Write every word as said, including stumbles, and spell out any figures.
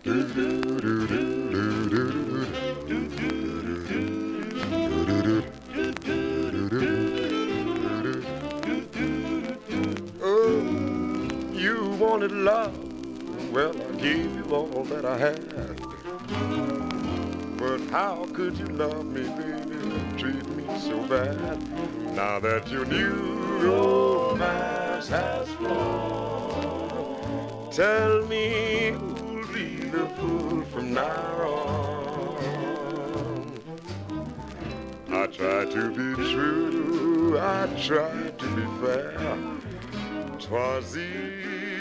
Oh, you wanted love. Well, I gave you all that I had. But how could you love me, baby, and treat me so bad? Now that your new romance has flown, tell me who'll be the fool from now on. I tried to be true, I tried to be fair. 'Twas easy